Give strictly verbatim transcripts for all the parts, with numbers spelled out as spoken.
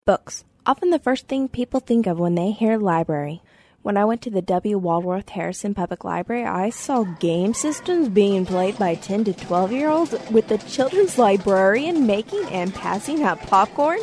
Books. Often the first thing people think of when they hear library. When I went to the W. Wadsworth Harrison Public Library, I saw game systems being played by ten to twelve-year-olds with the children's librarian making and passing out popcorn.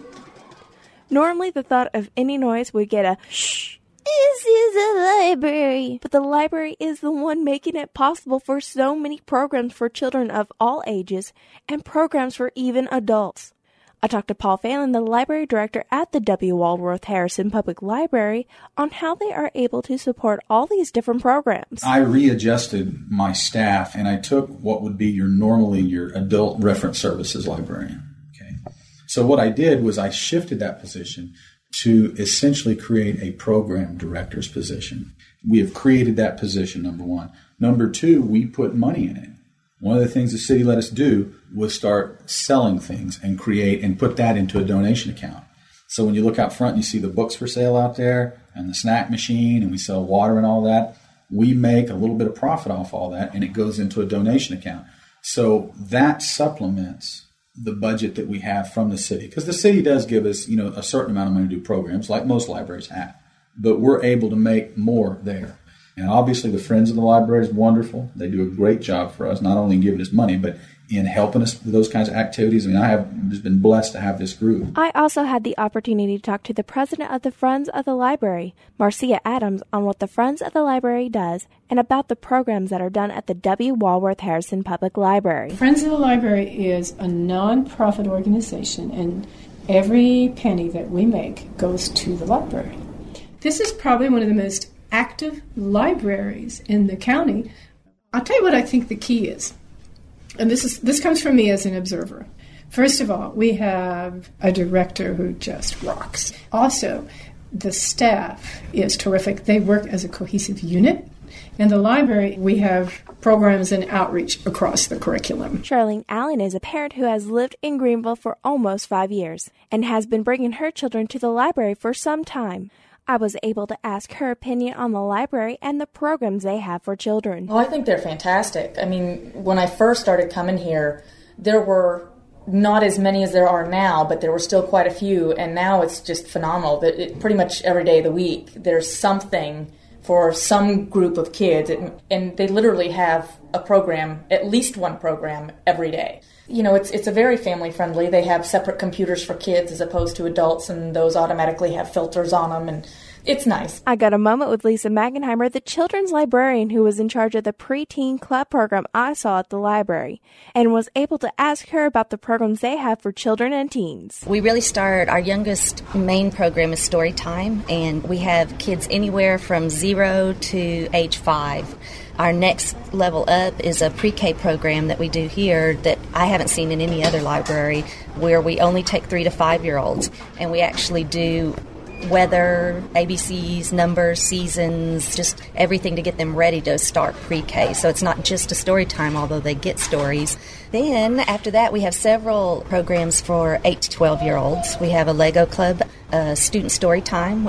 Normally, the thought of any noise would get a shh. This is a library. But the library is the one making it possible for so many programs for children of all ages and programs for even adults. I talked to Paul Phelan, the library director at the W. Wadsworth Harrison Public Library, on how they are able to support all these different programs. I readjusted my staff, and I took what would be your normally your adult reference services librarian. Okay, so what I did was I shifted that position to essentially create a program director's position. We have created that position, number one. Number two, we put money in it. One of the things the city let us do was start selling things and create and put that into a donation account. So when you look out front and you see the books for sale out there and the snack machine and we sell water and all that, we make a little bit of profit off all that and it goes into a donation account. So that supplements the budget that we have from the city. Because the city does give us, you know, a certain amount of money to do programs like most libraries have. But we're able to make more there. And obviously the Friends of the Library is wonderful. They do a great job for us, not only in giving us money, but in helping us with those kinds of activities. I mean, I have just been blessed to have this group. I also had the opportunity to talk to the president of the Friends of the Library, Marcia Adams, on what the Friends of the Library does and about the programs that are done at the W. Wadsworth Harrison Public Library. Friends of the Library is a non-profit organization, and every penny that we make goes to the library. This is probably one of the most active libraries in the county. I'll tell you what I think the key is. And this is this comes from me as an observer. First of all, we have a director who just rocks. Also, the staff is terrific. They work as a cohesive unit. In the library, we have programs and outreach across the curriculum. Charlene Allen is a parent who has lived in Greenville for almost five years and has been bringing her children to the library for some time. I was able to ask her opinion on the library and the programs they have for children. Well, I think they're fantastic. I mean, when I first started coming here, there were not as many as there are now, but there were still quite a few, and now it's just phenomenal. That it, pretty much every day of the week, there's something for some group of kids, and they literally have a program, at least one program, every day. You know, it's it's a very family-friendly. They have separate computers for kids as opposed to adults, and those automatically have filters on them, and it's nice. I got a moment with Lisa Magenheimer, the children's librarian who was in charge of the preteen club program I saw at the library, and was able to ask her about the programs they have for children and teens. We really start, our youngest main program is Story Time, and we have kids anywhere from zero to age five. Our next level up is a pre-K program that we do here that I haven't seen in any other library, where we only take three to five-year-olds, and we actually do weather, A B Cs, numbers, seasons, just everything to get them ready to start pre-K. So it's not just a story time, although they get stories. Then after that, we have several programs for eight to twelve-year-olds. We have a Lego Club, a student story time,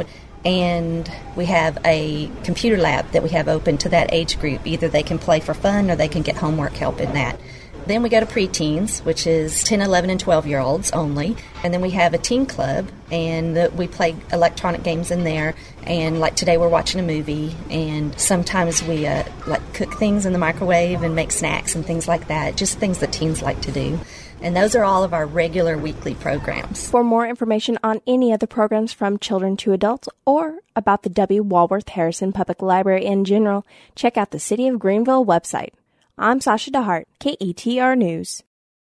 and we have a computer lab that we have open to that age group. Either they can play for fun or they can get homework help in that. Then we go to preteens, which is ten, eleven, and twelve-year-olds only. And then we have a teen club, and the, we play electronic games in there. And like today we're watching a movie, and sometimes we uh, like cook things in the microwave and make snacks and things like that, just things that teens like to do. And those are all of our regular weekly programs. For more information on any of the programs from children to adults or about the W. Wadsworth Harrison Public Library in general, check out the City of Greenville website. I'm Sasha DeHart, K E T R News.